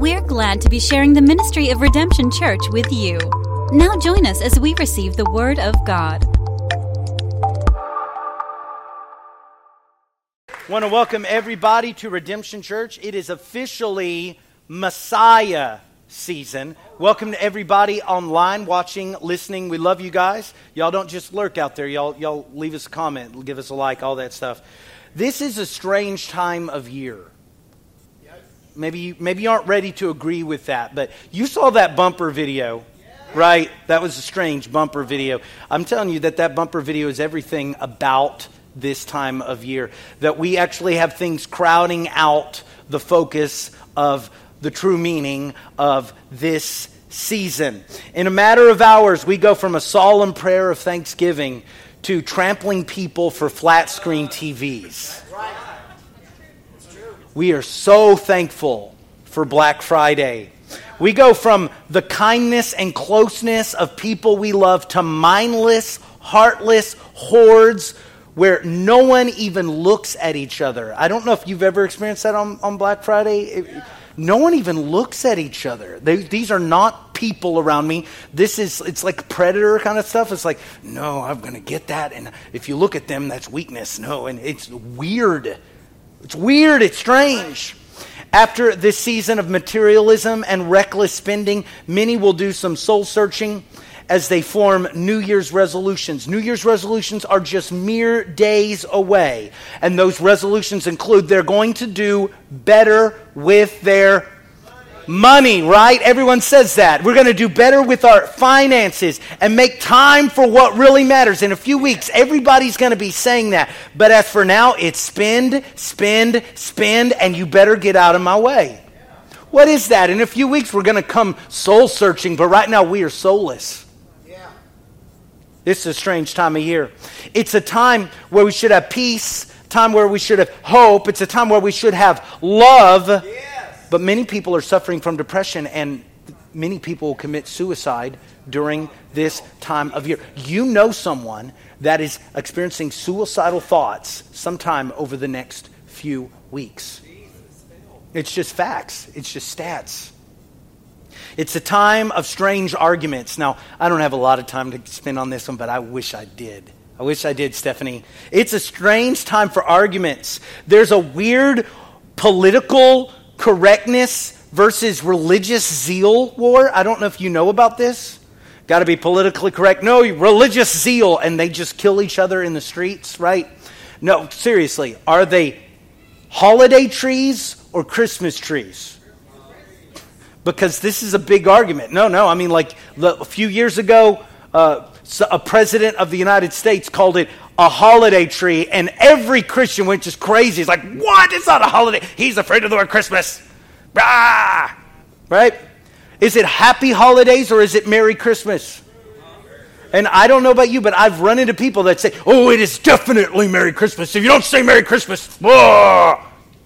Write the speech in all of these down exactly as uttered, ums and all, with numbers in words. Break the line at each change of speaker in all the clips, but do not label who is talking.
We're glad to be sharing the ministry of Redemption Church with you. Now join us as we receive the Word of God.
I want to welcome everybody to Redemption Church. It is officially Messiah season. Welcome to everybody online, watching, listening. We love you guys. Y'all don't just lurk out there. Y'all, y'all leave us a comment, give us a like, all that stuff. This is a strange time of year. Maybe you, maybe you aren't ready to agree with that, but you saw that bumper video, right? That was a strange bumper video. I'm telling you that that bumper video is everything about this time of year. That we actually have things crowding out the focus of the true meaning of this season. In a matter of hours, we go from a solemn prayer of thanksgiving to trampling people for flat screen T Vs. We are so thankful for Black Friday. We go from the kindness and closeness of people we love to mindless, heartless hordes where no one even looks at each other. I don't know if you've ever experienced that on, on Black Friday. It, no one even looks at each other. They, these are not people around me. This is, it's like predator kind of stuff. It's like, no, I'm going to get that. And if you look at them, that's weakness. No, and it's weird. It's weird. It's strange. After this season of materialism and reckless spending, many will do some soul searching as they form New Year's resolutions. New Year's resolutions are just mere days away. And those resolutions include they're going to do better with their money, right? Everyone says that. We're going to do better with our finances and make time for what really matters. In a few weeks, everybody's going to be saying that. But as for now, it's spend, spend, spend, and you better get out of my way. What is that? In a few weeks, we're going to come soul searching, but right now we are soulless. This is a strange time of year. It's a time where we should have peace, time where we should have hope. It's a time where we should have love. Yes. But many people are suffering from depression, and many people will commit suicide during this time of year. You know someone that is experiencing suicidal thoughts sometime over the next few weeks. It's just facts. It's just stats. It's a time of strange arguments. Now, I don't have a lot of time to spend on this one, but I wish I did. I wish I did, Stephanie. It's a strange time for arguments. There's a weird political correctness versus religious zeal war. I don't know if you know about this. Got to be politically correct. No, religious zeal, and they just kill each other in the streets, right? No, seriously. Are they holiday trees or Christmas trees? Because this is a big argument. No, no. I mean, like a few years ago, uh, a president of the United States called it a holiday tree, and every Christian went just crazy. It's like, what? It's not a holiday. He's afraid of the word Christmas. Ah! Right? Is it happy holidays or is it Merry Christmas? And I don't know about you, but I've run into people that say, oh, it is definitely Merry Christmas. If you don't say Merry Christmas, whoa!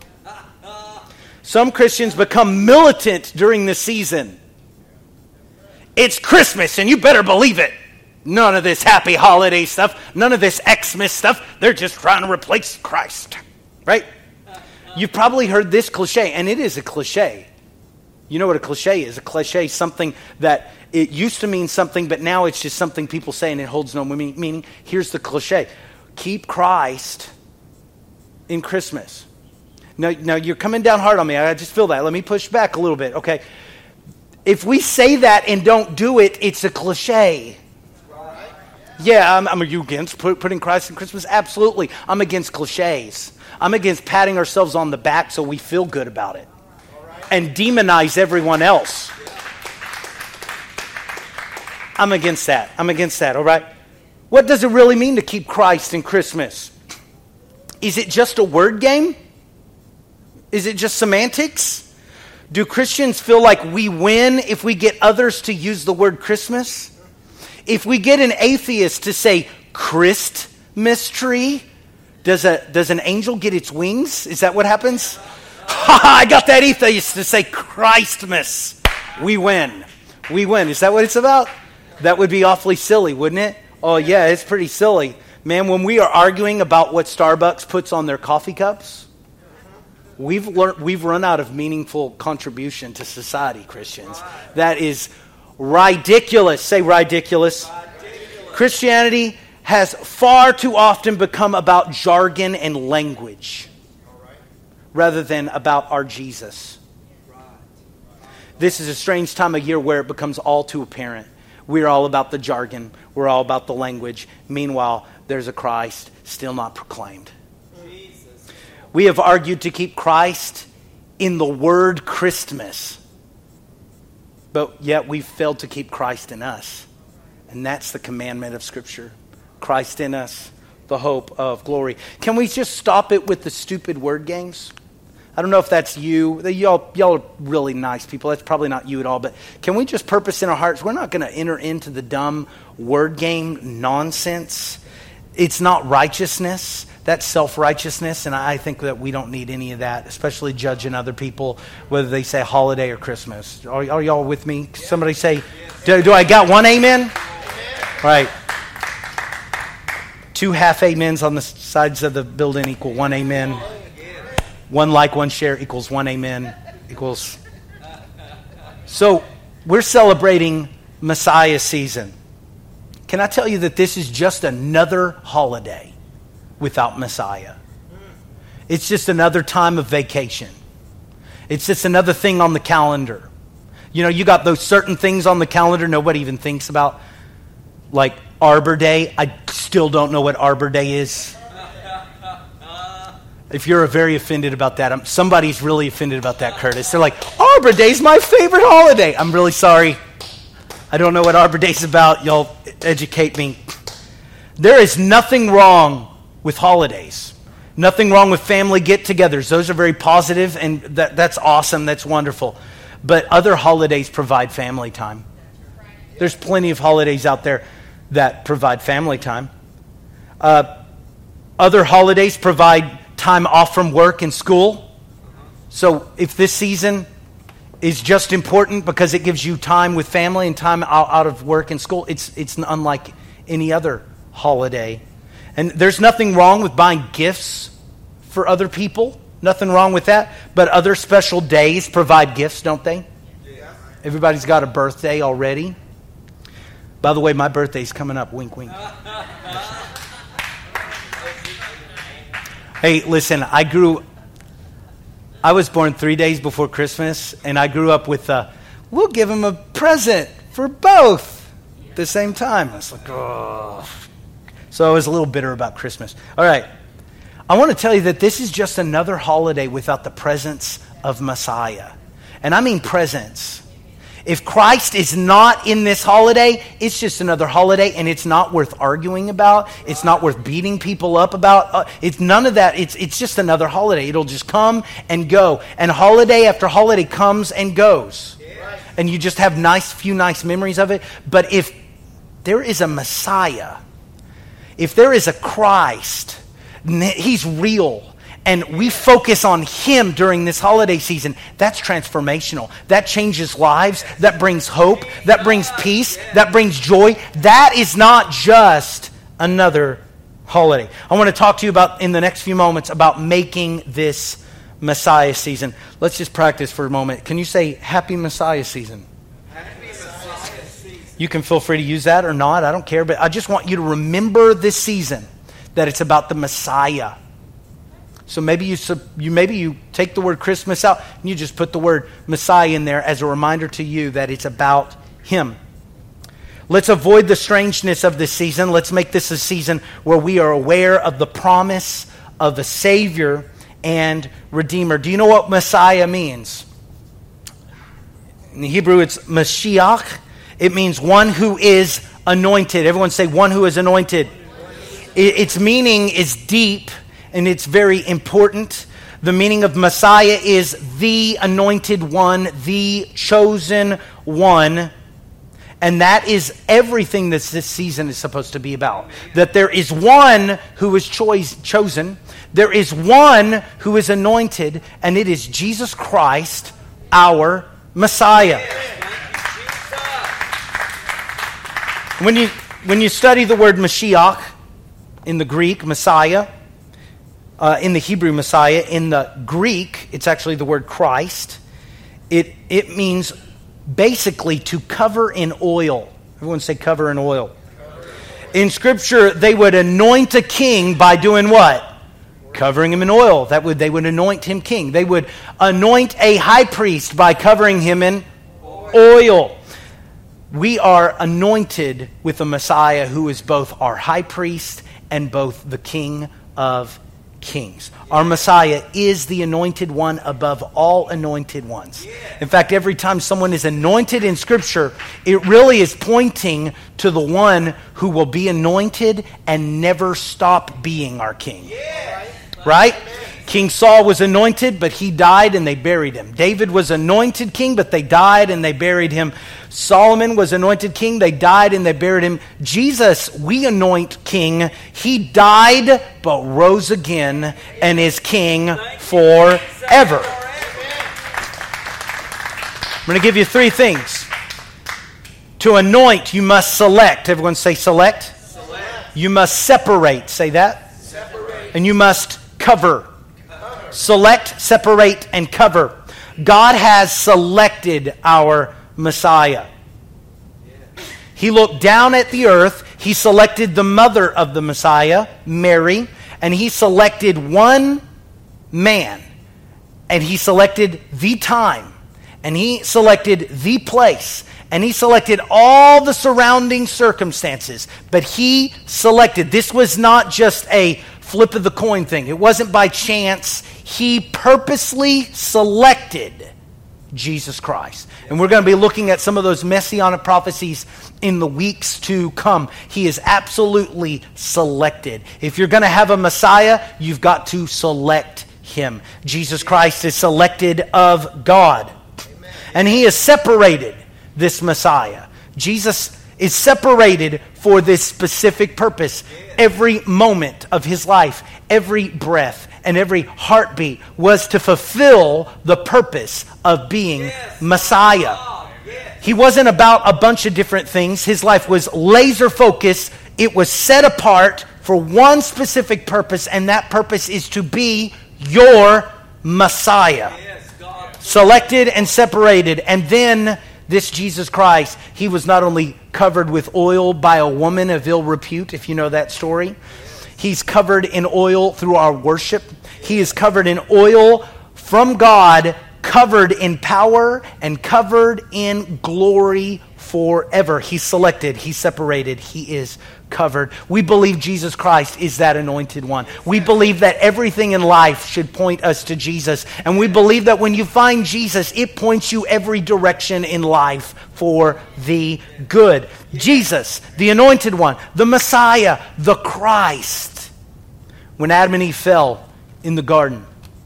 Some Christians become militant during the season. It's Christmas, and you better believe it. None of this happy holiday stuff. None of this Xmas stuff. They're just trying to replace Christ. Right? You've probably heard this cliche, and it is a cliche. You know what a cliche is? A cliche is something that it used to mean something, but now it's just something people say, and it holds no meaning. Here's the cliche. Keep Christ in Christmas. Now, now, you're coming down hard on me. I just feel that. Let me push back a little bit, okay? If we say that and don't do it, it's a cliche. Yeah, I'm, I'm, are you against put, putting Christ in Christmas? Absolutely. I'm against cliches. I'm against patting ourselves on the back so we feel good about it. And demonize everyone else. I'm against that. I'm against that, all right? What does it really mean to keep Christ in Christmas? Is it just a word game? Is it just semantics? Do Christians feel like we win if we get others to use the word Christmas? If we get an atheist to say Christmas tree, does a does an angel get its wings? Is that what happens? I got that atheist to say Christmas. We win. We win. Is that what it's about? That would be awfully silly, wouldn't it? Oh yeah, it's pretty silly. Man, when we are arguing about what Starbucks puts on their coffee cups, We've learned, we've run out of meaningful contribution to society, Christians. That is ridiculous. Say ridiculous. ridiculous. Christianity has far too often become about jargon and language rather than about our Jesus. This is a strange time of year where it becomes all too apparent. We're all about the jargon. We're all about the language. Meanwhile, there's a Christ still not proclaimed. We have argued to keep Christ in the word Christmas, but yet we've failed to keep Christ in us. And that's the commandment of Scripture. Christ in us, the hope of glory. Can we just stop it with the stupid word games? I don't know if that's you. Y'all, y'all are really nice people. That's probably not you at all. But can we just purpose in our hearts, we're not going to enter into the dumb word game nonsense. It's not righteousness. That's self-righteousness, and I think that we don't need any of that, especially judging other people, whether they say holiday or Christmas. Are, are y'all with me? Somebody say, do, do I got one amen? Amen? Right. Two half amens on the sides of the building equal one amen. One like, one share equals one amen equals. So we're celebrating Messiah season. Can I tell you that this is just another holiday without Messiah? It's just another time of vacation. It's just another thing on the calendar. You know, you got those certain things on the calendar nobody even thinks about, like Arbor Day. I still don't know what Arbor Day is. If you're very offended about that, I'm, somebody's really offended about that, Curtis. They're like, Arbor Day's my favorite holiday. I'm really sorry. I don't know what Arbor Day's about. Y'all educate me. There is nothing wrong with holidays. Nothing wrong with family get-togethers. Those are very positive, and that, that's awesome. That's wonderful. But other holidays provide family time. There's plenty of holidays out there that provide family time. Uh, other holidays provide time off from work and school. So if this season is just important because it gives you time with family and time out, out of work and school, it's it's unlike any other holiday. And there's nothing wrong with buying gifts for other people. Nothing wrong with that. But other special days provide gifts, don't they? Yeah. Everybody's got a birthday already. By the way, my birthday's coming up. Wink, wink. Hey, listen, I grew... I was born three days before Christmas, and I grew up with a, we'll give him a present for both at the same time. I was like, oh... So I was a little bitter about Christmas. All right. I want to tell you that this is just another holiday without the presence of Messiah. And I mean presence. If Christ is not in this holiday, it's just another holiday, and it's not worth arguing about. It's not worth beating people up about. Uh, it's none of that. It's it's just another holiday. It'll just come and go. And holiday after holiday comes and goes. And you just have nice few nice memories of it. But if there is a Messiah, if there is a Christ, he's real, and we focus on him during this holiday season, that's transformational. That changes lives. That brings hope. That brings peace. That brings joy. That is not just another holiday. I want to talk to you about, in the next few moments, about making this Messiah season. Let's just practice for a moment. Can you say, Happy Messiah season? You can feel free to use that or not. I don't care. But I just want you to remember this season that it's about the Messiah. So maybe you, you maybe you take the word Christmas out and you just put the word Messiah in there as a reminder to you that it's about him. Let's avoid the strangeness of this season. Let's make this a season where we are aware of the promise of a Savior and Redeemer. Do you know what Messiah means? In the Hebrew, it's Mashiach. It means one who is anointed. Everyone say, one who is anointed. Its meaning is deep and it's very important. The meaning of Messiah is the anointed one, the chosen one. And that is everything that this season is supposed to be about. That there is one who is choice, chosen. There is one who is anointed, and it is Jesus Christ, our Messiah. When you when you study the word Mashiach in the Greek, Messiah, uh, in the Hebrew Messiah. In the Greek, it's actually the word Christ. It, it means basically to cover in oil. Everyone say cover in oil. In Scripture, they would anoint a king by doing what? Covering him in oil. That would they would anoint him king. They would anoint a high priest by covering him in oil. We are anointed with a Messiah who is both our high priest and both the King of Kings. Our Messiah is the anointed one above all anointed ones. In fact, every time someone is anointed in Scripture, it really is pointing to the one who will be anointed and never stop being our king. Right? King Saul was anointed, but he died and they buried him. David was anointed king, but they died and they buried him. Solomon was anointed king. They died and they buried him. Jesus, we anoint king. He died, but rose again and is king forever. I'm going to give you three things. To anoint, you must select. Everyone say select. Select. You must separate. Say that. Separate. And you must cover. Cover. Select, separate, and cover. God has selected our Messiah. He looked down at the earth. He selected the mother of the Messiah, Mary, and he selected one man. And he selected the time. And he selected the place. And he selected all the surrounding circumstances. But he selected. This was not just a flip of the coin thing. It wasn't by chance. He purposely selected Jesus Christ. And we're going to be looking at some of those messianic prophecies in the weeks to come. He is absolutely selected. If you're going to have a Messiah, you've got to select him. Jesus Christ is selected of God. And he is separated, this Messiah. Jesus is separated for this specific purpose. Every moment of his life, every breath, and every heartbeat was to fulfill the purpose of being yes. Messiah. Oh, yes. He wasn't about a bunch of different things. His life was laser focused. It was set apart for one specific purpose, and that purpose is to be your Messiah. Yes, God. Selected and separated. And then this Jesus Christ, he was not only covered with oil by a woman of ill repute, if you know that story. He's covered in oil through our worship. He is covered in oil from God, covered in power and covered in glory forever. He's selected. He's separated. He is covered. We believe Jesus Christ is that anointed one. We believe that everything in life should point us to Jesus. And we believe that when you find Jesus, it points you every direction in life for the good. Jesus, the anointed one, the Messiah, the Christ. When Adam and Eve fell in the garden,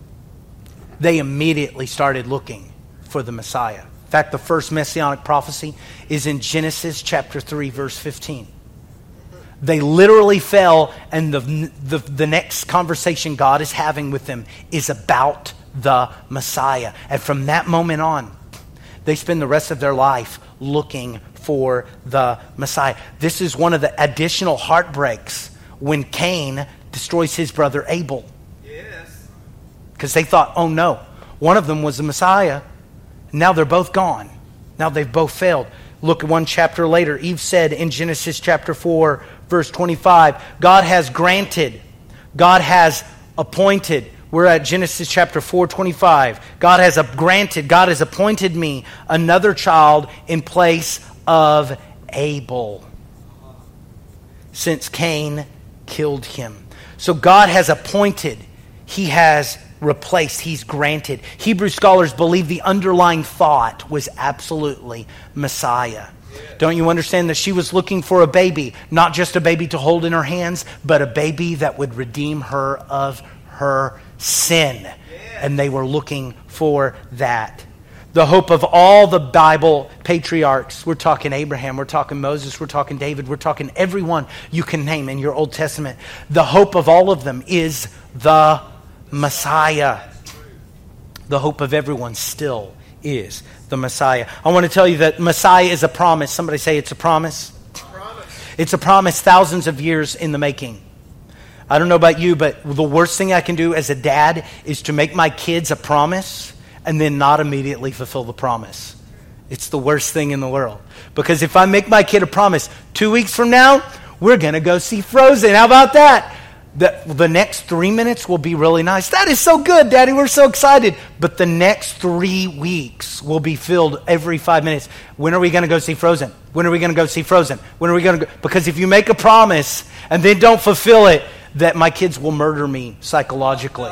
they immediately started looking for the Messiah. In fact, the first messianic prophecy is in Genesis chapter three, verse fifteen. They literally fell, and the, the, the next conversation God is having with them is about the Messiah. And from that moment on, they spend the rest of their life looking for the Messiah. This is one of the additional heartbreaks when Cain destroys his brother Abel. Yes. Because they thought, oh no, one of them was the Messiah. Now they're both gone. Now they've both failed. Look at one chapter later. Eve said in Genesis chapter four, verse twenty-five, God has granted, God has appointed. We're at Genesis chapter four, twenty-five. God has granted, God has appointed me another child in place of Abel, since Cain killed him. So God has appointed, he has replaced, he's granted. Hebrew scholars believe the underlying thought was absolutely Messiah. Don't you understand that she was looking for a baby, not just a baby to hold in her hands, but a baby that would redeem her of her sin. And they were looking for that. The hope of all the Bible patriarchs. We're talking Abraham, we're talking Moses, we're talking David, we're talking everyone you can name in your Old Testament. The hope of all of them is the Messiah. The hope of everyone still is the Messiah. I want to tell you that Messiah is a promise. Somebody say it's a promise. Promise. It's a promise thousands of years in the making. I don't know about you, but the worst thing I can do as a dad is to make my kids a promise and then not immediately fulfill the promise. It's the worst thing in the world. Because if I make my kid a promise, two weeks from now, we're going to go see Frozen. How about that? The, the next three minutes will be really nice. That is so good, Daddy. We're so excited. But the next three weeks will be filled every five minutes. When are we going to go see Frozen? When are we going to go see Frozen? When are we going to go? Because if you make a promise and then don't fulfill it, that my kids will murder me psychologically.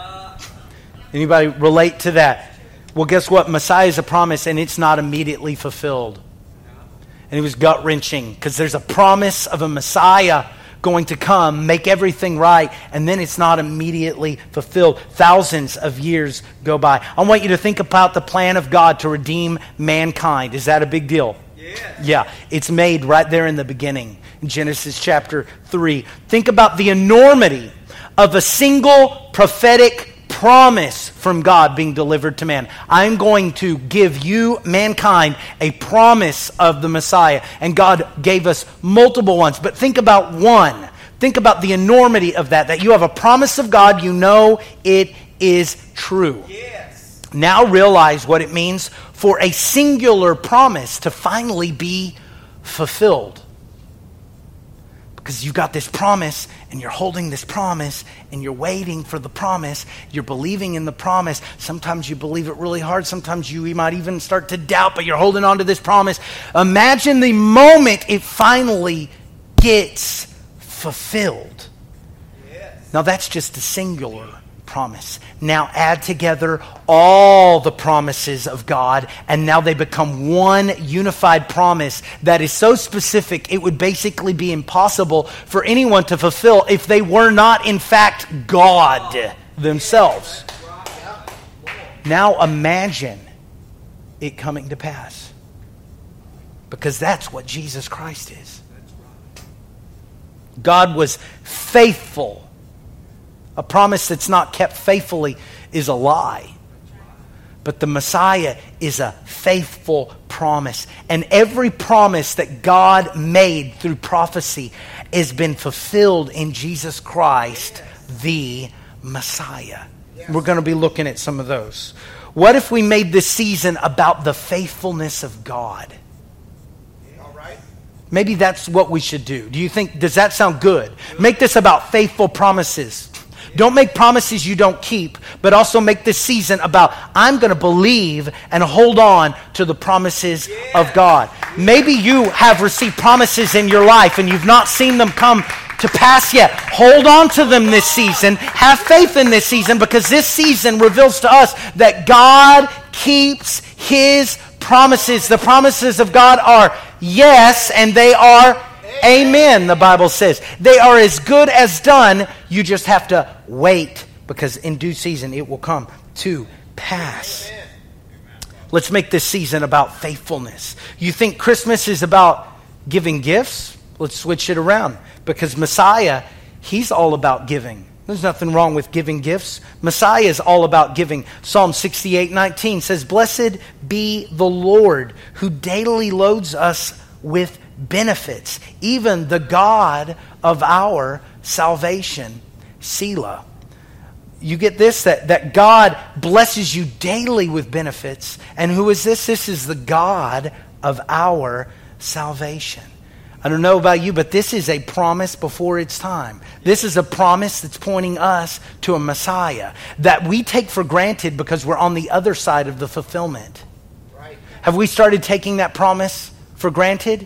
Anybody relate to that? Well, guess what? Messiah is a promise and it's not immediately fulfilled. And it was gut-wrenching because there's a promise of a Messiah going to come, make everything right, and then it's not immediately fulfilled. Thousands of years go by. I want you to think about the plan of God to redeem mankind. Is that a big deal? Yeah. Yeah, it's made right there in the beginning, in Genesis chapter three. Think about the enormity of a single prophetic promise from God being delivered to man. I'm going to give you, mankind, a promise of the Messiah. And God gave us multiple ones. But think about one. Think about the enormity of that. That you have a promise of God, you know it is true. Yes. Now realize what it means for a singular promise to finally be fulfilled. Because you've got this promise, and you're holding this promise, and you're waiting for the promise. You're believing in the promise. Sometimes you believe it really hard. Sometimes you might even start to doubt, but you're holding on to this promise. Imagine the moment it finally gets fulfilled. Yes. Now that's just a singular promise. Now add together all the promises of God, and now they become one unified promise that is so specific it would basically be impossible for anyone to fulfill if they were not in fact God themselves. Now imagine it coming to pass, because that's what Jesus Christ is. God was faithful. A promise that's not kept faithfully is a lie. But the Messiah is a faithful promise. And every promise that God made through prophecy has been fulfilled in Jesus Christ, the Messiah. We're going to be looking at some of those. What if we made this season about the faithfulness of God? Maybe that's what we should do. Do you think, does that sound good? Make this about faithful promises. Don't make promises you don't keep, but also make this season about, I'm going to believe and hold on to the promises of God. Maybe you have received promises in your life and you've not seen them come to pass yet. Hold on to them this season. Have faith in this season, because this season reveals to us that God keeps His promises. The promises of God are yes, and they are amen, the Bible says. They are as good as done. You just have to wait, because in due season it will come to pass. Amen. Let's make this season about faithfulness. You think Christmas is about giving gifts? Let's switch it around, because Messiah, He's all about giving. There's nothing wrong with giving gifts. Messiah is all about giving. Psalm sixty-eight nineteen says, "Blessed be the Lord, who daily loads us with benefits, even the God of our salvation." Selah. You get this? That, that God blesses you daily with benefits. And who is this? This is the God of our salvation. I don't know about you, but this is a promise before its time. This is a promise that's pointing us to a Messiah that we take for granted because we're on the other side of the fulfillment. Right. Have we started taking that promise for granted?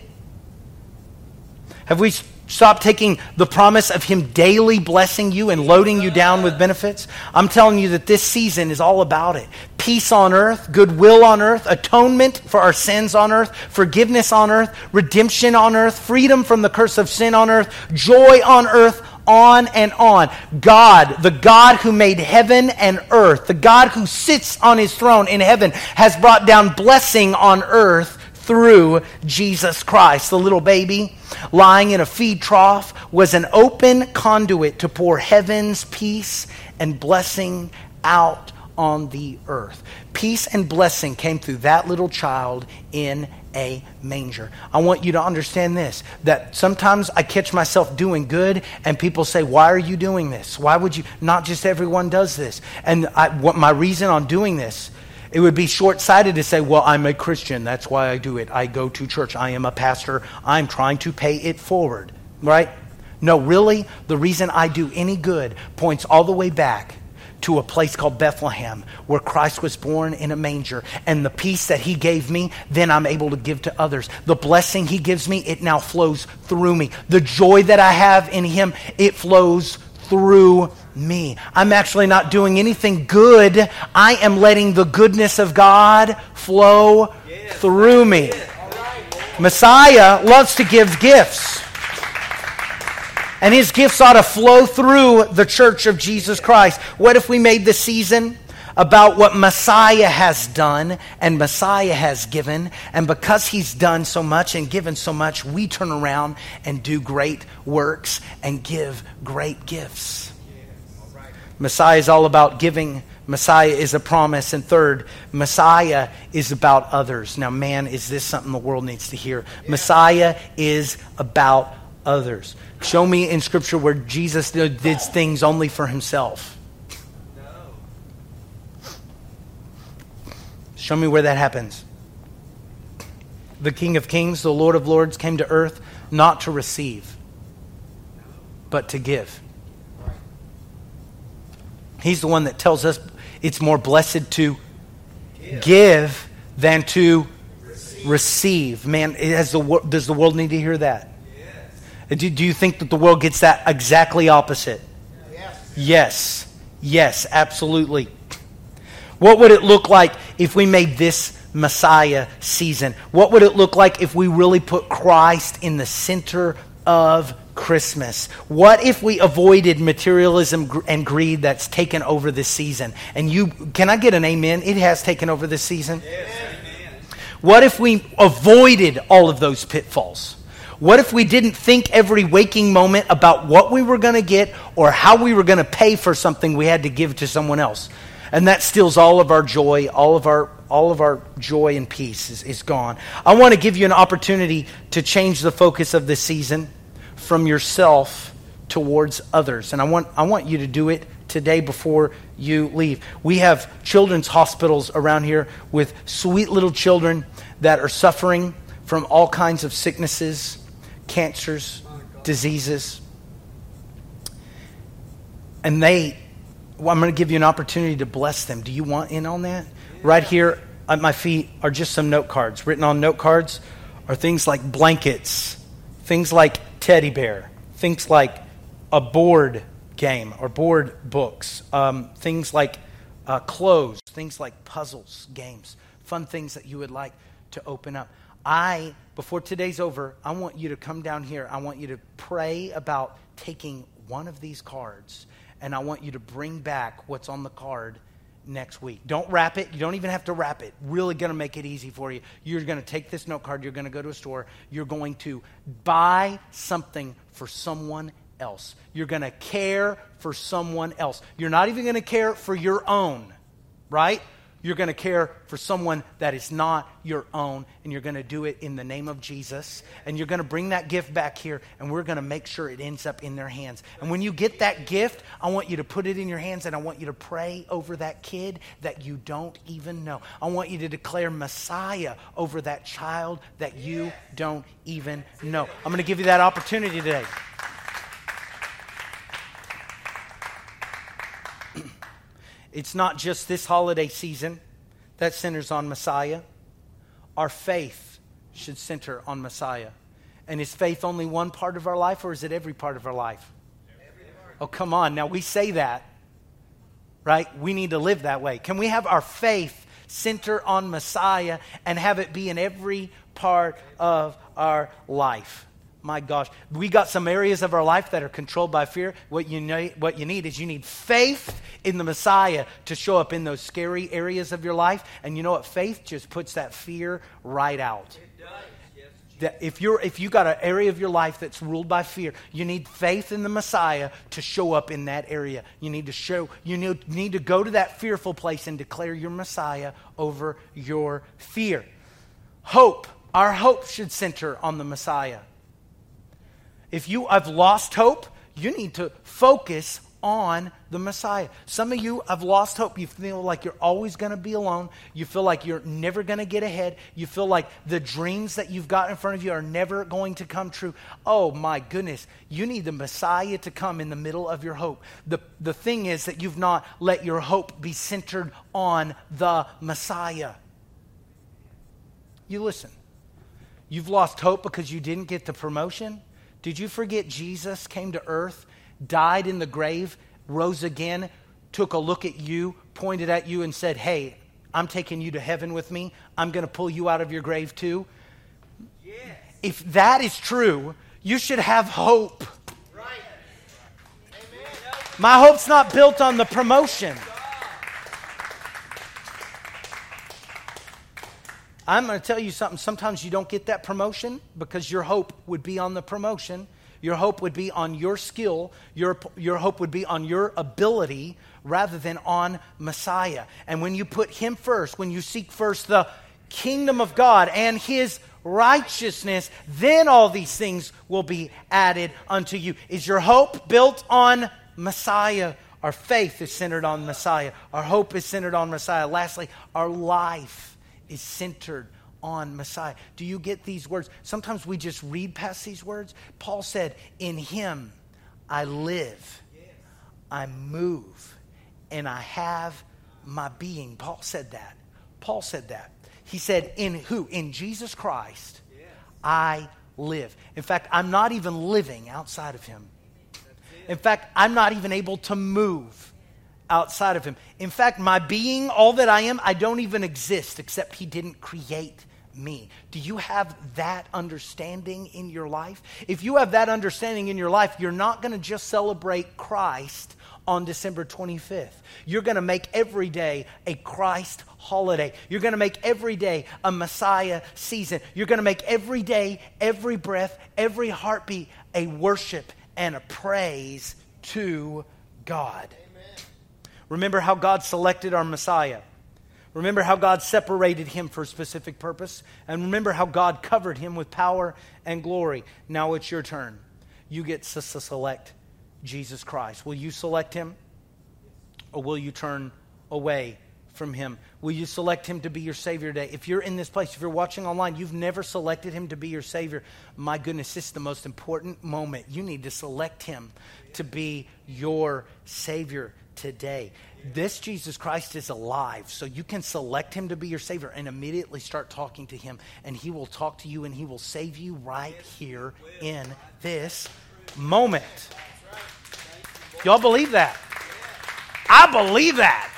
Have we stopped taking the promise of Him daily blessing you and loading you down with benefits? I'm telling you that this season is all about it. Peace on earth, goodwill on earth, atonement for our sins on earth, forgiveness on earth, redemption on earth, freedom from the curse of sin on earth, joy on earth, on and on. God, the God who made heaven and earth, the God who sits on His throne in heaven, has brought down blessing on earth through Jesus Christ. The little baby lying in a feed trough was an open conduit to pour heaven's peace and blessing out on the earth. Peace and blessing came through that little child in a manger. I want you to understand this, that sometimes I catch myself doing good and people say, why are you doing this? Why would you? Not just everyone does this. And I, what my reason on doing this, it would be short-sighted to say, well, I'm a Christian. That's why I do it. I go to church. I am a pastor. I'm trying to pay it forward, right? No, really, the reason I do any good points all the way back to a place called Bethlehem, where Christ was born in a manger. And the peace that he gave me, then I'm able to give to others. The blessing he gives me, it now flows through me. The joy that I have in him, it flows through me. I'm actually not doing anything good. I am letting the goodness of God flow yes, through me. Right. Messiah loves to give gifts. And his gifts ought to flow through the church of Jesus Christ. What if we made the season about what Messiah has done and Messiah has given? And because he's done so much and given so much, we turn around and do great works and give great gifts. Messiah is all about giving. Messiah is a promise. And third, Messiah is about others. Now, man, is this something the world needs to hear? Messiah is about others. Show me in Scripture where Jesus did things only for himself. Show me where that happens. The King of Kings, the Lord of Lords, came to earth not to receive, but to give. He's the one that tells us it's more blessed to give, give than to receive. receive. Man, has the, does the world need to hear that? Yes. Do, do you think that the world gets that exactly opposite? Yes. Yes. Yes, absolutely. What would it look like if we made this Messiah season? What would it look like if we really put Christ in the center of Christmas? What if we avoided materialism and greed that's taken over this season? And you, can I get an amen? It has taken over this season. Yes. What if we avoided all of those pitfalls? What if we didn't think every waking moment about what we were going to get or how we were going to pay for something we had to give to someone else? And that steals all of our joy, all of our all of our joy and peace is, is gone. I want to give you an opportunity to change the focus of this season from yourself towards others. And I want I want you to do it today before you leave. We have children's hospitals around here with sweet little children that are suffering from all kinds of sicknesses, cancers, diseases. And they, well, I'm going to give you an opportunity to bless them. Do you want in on that? Right here at my feet are just some note cards. Written on note cards are things like blankets, things like teddy bear, things like a board game or board books, um, things like uh, clothes, things like puzzles, games, fun things that you would like to open up. I, before today's over, I want you to come down here. I want you to pray about taking one of these cards, and I want you to bring back what's on the card next week. Don't wrap it. You don't even have to wrap it. Really going to make it easy for you. You're going to take this note card. You're going to go to a store. You're going to buy something for someone else. You're going to care for someone else. You're not even going to care for your own, right? You're going to care for someone that is not your own, and you're going to do it in the name of Jesus. And you're going to bring that gift back here, and we're going to make sure it ends up in their hands. And when you get that gift, I want you to put it in your hands, and I want you to pray over that kid that you don't even know. I want you to declare Messiah over that child that you don't even know. I'm going to give you that opportunity today. It's not just this holiday season that centers on Messiah. Our faith should center on Messiah. And is faith only one part of our life, or is it every part of our life? Oh, come on. Now, we say that, right? We need to live that way. Can we have our faith center on Messiah and have it be in every part of our life? My gosh, we got some areas of our life that are controlled by fear. What you know, what you need is you need faith in the Messiah to show up in those scary areas of your life. And you know what? Faith just puts that fear right out. It does. Yes, that if you're if you got an area of your life that's ruled by fear, you need faith in the Messiah to show up in that area. You need to show you need, need to go to that fearful place and declare your Messiah over your fear. Hope. Our hope should center on the Messiah. If you have lost hope, you need to focus on the Messiah. Some of you have lost hope. You feel like you're always going to be alone. You feel like you're never going to get ahead. You feel like the dreams that you've got in front of you are never going to come true. Oh my goodness. You need the Messiah to come in the middle of your hope. The, the thing is that you've not let your hope be centered on the Messiah. You listen. You've lost hope because you didn't get the promotion. Did you forget Jesus came to earth, died in the grave, rose again, took a look at you, pointed at you and said, hey, I'm taking you to heaven with me. I'm going to pull you out of your grave too. Yes. If that is true, you should have hope. Right. Amen. My hope's not built on the promotion. I'm going to tell you something. Sometimes you don't get that promotion because your hope would be on the promotion. Your hope would be on your skill. Your, your hope would be on your ability rather than on Messiah. And when you put him first, when you seek first the kingdom of God and his righteousness, then all these things will be added unto you. Is your hope built on Messiah? Our faith is centered on Messiah. Our hope is centered on Messiah. Lastly, our life is centered on Messiah. Do you get these words? Sometimes we just read past these words. Paul said, in him I live, I move, and I have my being. Paul said that. Paul said that. He said, in who? In Jesus Christ, I live. In fact, I'm not even living outside of him. In fact, I'm not even able to move outside of him. In fact, my being, all that I am, I don't even exist except he didn't create me. Do you have that understanding in your life? If you have that understanding in your life, you're not going to just celebrate Christ on December twenty-fifth. You're going to make every day a Christ holiday. You're going to make every day a Messiah season. You're going to make every day, every breath, every heartbeat a worship and a praise to God. Remember how God selected our Messiah. Remember how God separated him for a specific purpose. And remember how God covered him with power and glory. Now it's your turn. You get to select Jesus Christ. Will you select him? Or will you turn away from him? Will you select him to be your Savior today? If you're in this place, if you're watching online, you've never selected him to be your Savior. My goodness, this is the most important moment. You need to select him to be your Savior today. This Jesus Christ is alive, so you can select him to be your Savior and immediately start talking to him, and he will talk to you and he will save you right here in this moment. Y'all believe that? I believe that.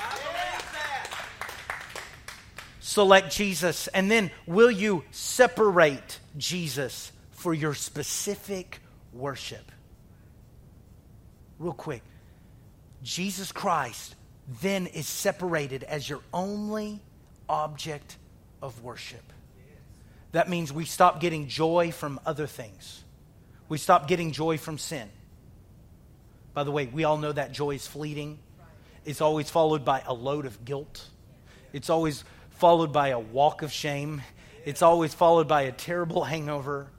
Select Jesus, and then will you separate Jesus for your specific worship? Real quick. Jesus Christ then is separated as your only object of worship. That means we stop getting joy from other things. We stop getting joy from sin. By the way, we all know that joy is fleeting. It's always followed by a load of guilt. It's always followed by a walk of shame. It's always followed by a terrible hangover.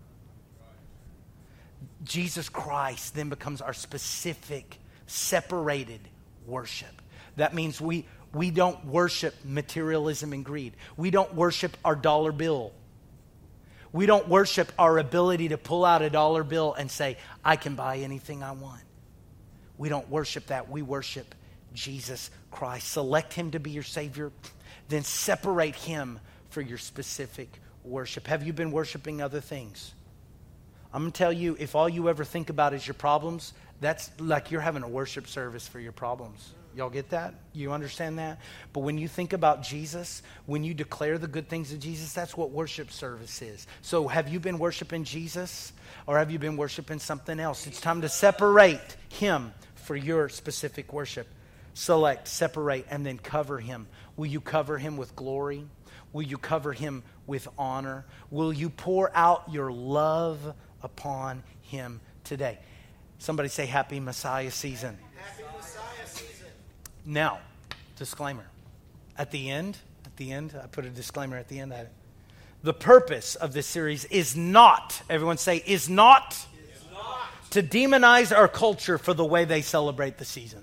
Jesus Christ then becomes our specific separated worship. That means we we don't worship materialism and greed. We don't worship our dollar bill. We don't worship our ability to pull out a dollar bill and say, I can buy anything I want. We don't worship that. We worship Jesus Christ. Select him to be your Savior, then separate him for your specific worship. Have you been worshiping other things? I'm going to tell you, if all you ever think about is your problems, that's like you're having a worship service for your problems. Y'all get that? You understand that? But when you think about Jesus, when you declare the good things of Jesus, that's what worship service is. So have you been worshiping Jesus or have you been worshiping something else? It's time to separate him for your specific worship. Select, separate, and then cover him. Will you cover him with glory? Will you cover him with honor? Will you pour out your love upon him today? Somebody say happy Messiah season.
Happy Messiah season.
Now, disclaimer. At the end, at the end, I put a disclaimer at the end. I, The purpose of this series is not, everyone say, is not,
Is not.
to demonize our culture for the way they celebrate the season.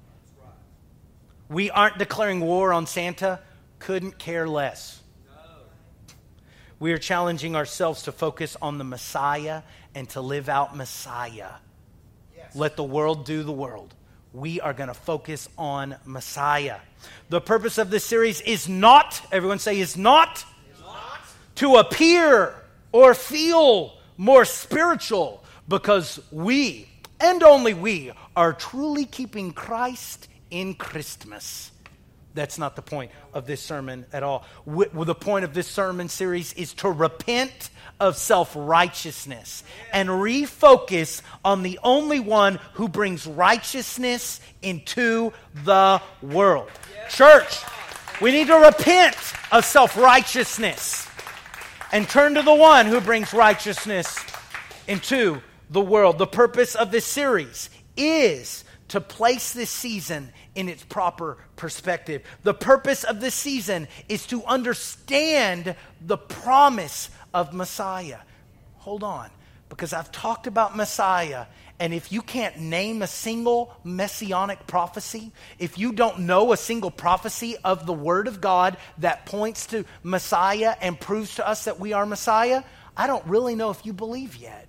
We aren't declaring war on Santa. Couldn't care less. We are challenging ourselves to focus on the Messiah and to live out Messiah.
Yes.
Let the world do the world. We are going to focus on Messiah. The purpose of this series is not, everyone say, is not,
Is not.
to appear or feel more spiritual, because we, and only we, are truly keeping Christ in Christmas. That's not the point of this sermon at all. W- the point of this sermon series is to repent of self-righteousness and refocus on the only one who brings righteousness into the world. Church, we need to repent of self-righteousness and turn to the one who brings righteousness into the world. The purpose of this series is to place this season in its proper perspective. The purpose of this season is to understand the promise of Messiah. Hold on, because I've talked about Messiah, and if you can't name a single messianic prophecy, if you don't know a single prophecy of the Word of God that points to Messiah and proves to us that we are Messiah, I don't really know if you believe yet.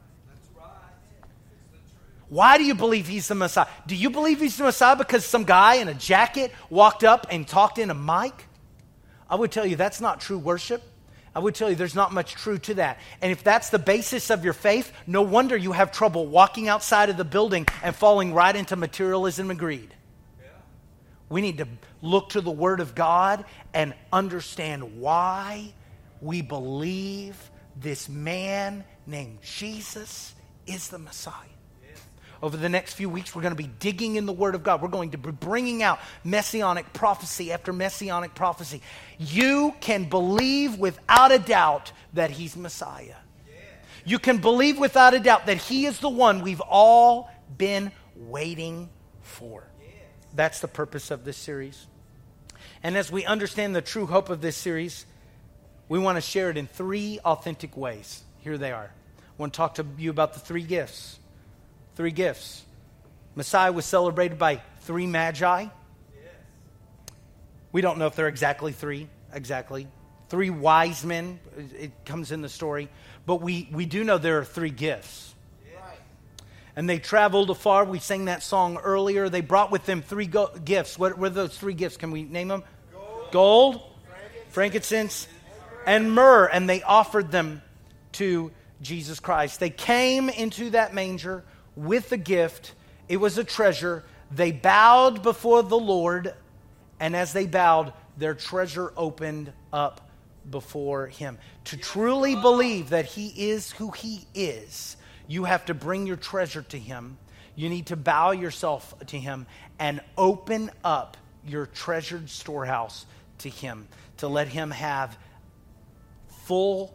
Why do you believe he's the Messiah? Do you believe he's the Messiah because some guy in a jacket walked up and talked in a mic? I would tell you that's not true worship. I would tell you there's not much truth to that. And if that's the basis of your faith, no wonder you have trouble walking outside of the building and falling right into materialism and greed. Yeah. We need to look to the Word of God and understand why we believe this man named Jesus is the Messiah. Over the next few weeks, we're going to be digging in the Word of God. We're going to be bringing out messianic prophecy after messianic prophecy. You can believe without a doubt that he's Messiah. Yeah. You can believe without a doubt that he is the one we've all been waiting for. Yeah. That's the purpose of this series. And as we understand the true hope of this series, we want to share it in three authentic ways. Here they are. I want to talk to you about the three gifts. Three gifts. Messiah was celebrated by three magi. Yes. We don't know if they're exactly three, exactly. Three wise men, it comes in the story. But we, we do know there are three gifts. Right. And they traveled afar. We sang that song earlier. They brought with them three go- gifts. What were those three gifts? Can we name them? Gold, Gold frankincense, and myrrh. And they offered them to Jesus Christ. They came into that manger with a gift. It was a treasure. They bowed before the Lord, and as they bowed, their treasure opened up before him. To truly believe that he is who he is, you have to bring your treasure to him. You need to bow yourself to him and open up your treasured storehouse to him, to let him have full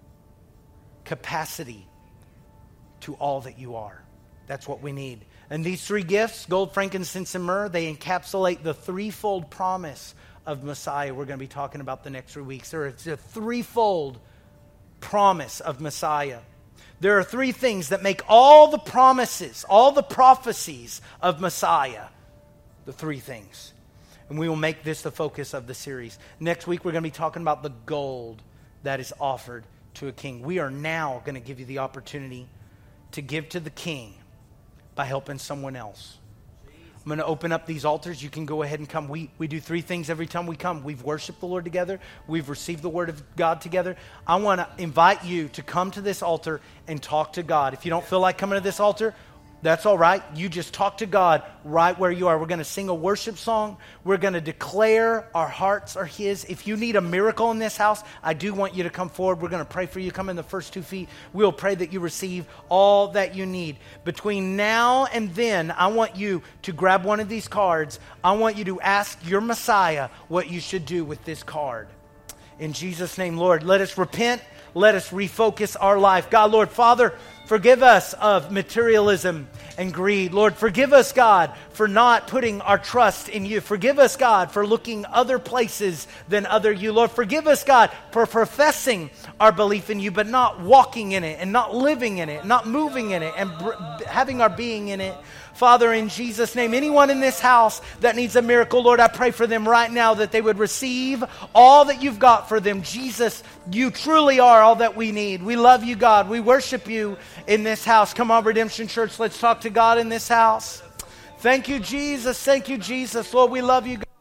capacity to all that you are. That's what we need. And these three gifts, gold, frankincense, and myrrh, they encapsulate the threefold promise of Messiah we're going to be talking about the next three weeks. There is a threefold promise of Messiah. There are three things that make all the promises, all the prophecies of Messiah, the three things. And we will make this the focus of the series. Next week, we're going to be talking about the gold that is offered to a king. We are now going to give you the opportunity to give to the king by helping someone else. I'm going to open up these altars. You can go ahead and come. We, we do three things every time we come. We've worshiped the Lord together. We've received the Word of God together. I want to invite you to come to this altar and talk to God. If you don't feel like coming to this altar, that's all right. You just talk to God right where you are. We're going to sing a worship song. We're going to declare our hearts are his. If you need a miracle in this house, I do want you to come forward. We're going to pray for you. Come in the first two feet. We'll pray that you receive all that you need. Between now and then, I want you to grab one of these cards. I want you to ask your Messiah what you should do with this card. In Jesus' name, Lord, let us repent. Let us refocus our life. God, Lord, Father, Forgive us of materialism and greed. Lord, forgive us, God, for not putting our trust in you. Forgive us, God, for looking other places than other you. Lord, forgive us, God, for professing our belief in you, but not walking in it and not living in it, not moving in it and br- having our being in it. Father, in Jesus' name, anyone in this house that needs a miracle, Lord, I pray for them right now that they would receive all that you've got for them. Jesus, you truly are all that we need. We love you, God. We worship you in this house. Come on, Redemption Church, let's talk to God in this house. Thank you, Jesus. Thank you, Jesus. Lord, we love you, God.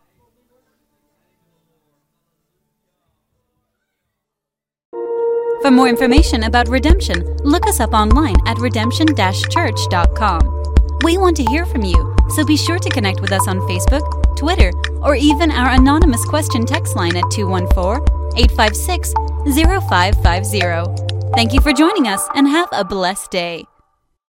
For more information about Redemption, look us up online at redemption dash church dot com. We want to hear from you, so be sure to connect with us on Facebook, Twitter, or even our anonymous question text line at two one four, eight five six, zero five five zero. Thank you for joining us and have a blessed day.